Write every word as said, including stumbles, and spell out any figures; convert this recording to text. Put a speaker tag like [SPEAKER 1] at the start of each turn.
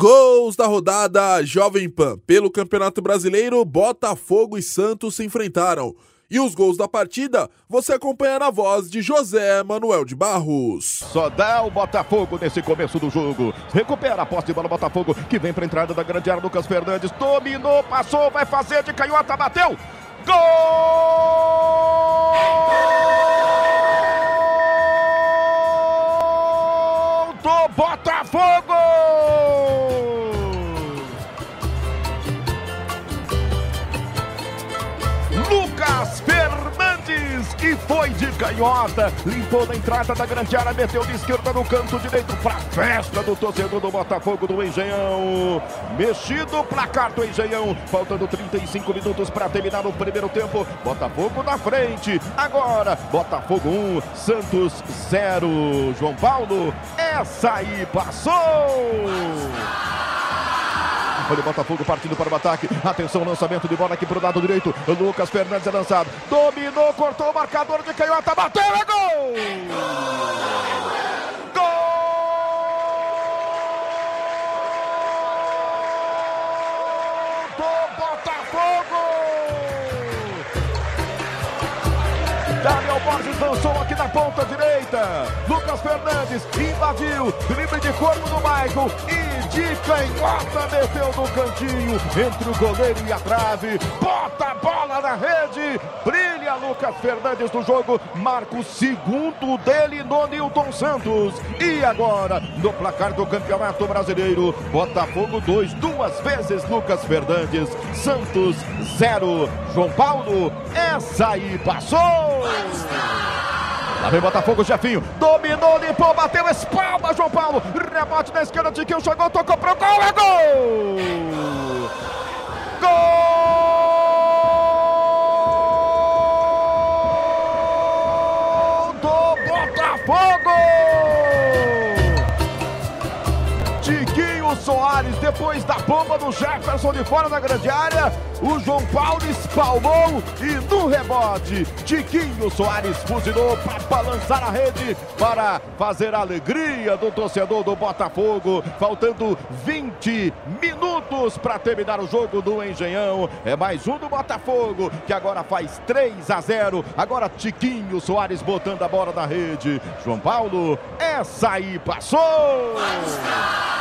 [SPEAKER 1] Gols da rodada Jovem Pan. Pelo Campeonato Brasileiro, Botafogo e Santos se enfrentaram. E os gols da partida você acompanha na voz de José Manuel de Barros.
[SPEAKER 2] Só dá o Botafogo nesse começo do jogo. Recupera a posse de bola o Botafogo, que vem para a entrada da grande área. Lucas Fernandes dominou, passou, vai fazer de canhota, bateu. Gol do Botafogo! Lucas Fernandes, que foi de canhota, limpou na entrada da grande área, meteu de esquerda no canto direito para festa do torcedor do Botafogo do Engenhão. Mexido o placar do Engenhão, faltando trinta e cinco minutos para terminar o primeiro tempo. Botafogo na frente, agora Botafogo um, Santos zero. João Paulo, essa aí passou! Olha o Botafogo partindo para o ataque. Atenção, lançamento de bola aqui para o lado direito. O Lucas Fernandes é lançado. Dominou, cortou o marcador de canhota. Bateu, é gol! Gol do Botafogo! Daniel Borges lançou aqui na ponta direita. Lucas Fernandes invadiu. Drible de corpo do Michael. E de canhota meteu no cantinho. Entre o goleiro e a trave. Bota a bola na rede. Brilha Lucas Fernandes no jogo. Marca o segundo dele no Nilton Santos. E agora, no placar do Campeonato Brasileiro, Botafogo dois. Duas vezes Lucas Fernandes. Santos zero. João Paulo, essa aí passou! Lá vem Botafogo, Jefinho, dominou, limpou, bateu, espalma, João Paulo, rebote na esquerda, Tiquinho chegou, tocou pro gol, é gol! Gol do Botafogo! Tiquinho Soares, depois da bomba do Jefferson de fora da grande área, o João Paulo espalmou e no rebote, Tiquinho Soares fuzilou para balançar a rede, para fazer a alegria do torcedor do Botafogo. Faltando vinte minutos para terminar o jogo do Engenhão. É mais um do Botafogo, que agora faz três a zero. Agora Tiquinho Soares botando a bola na rede. João Paulo, essa aí passou!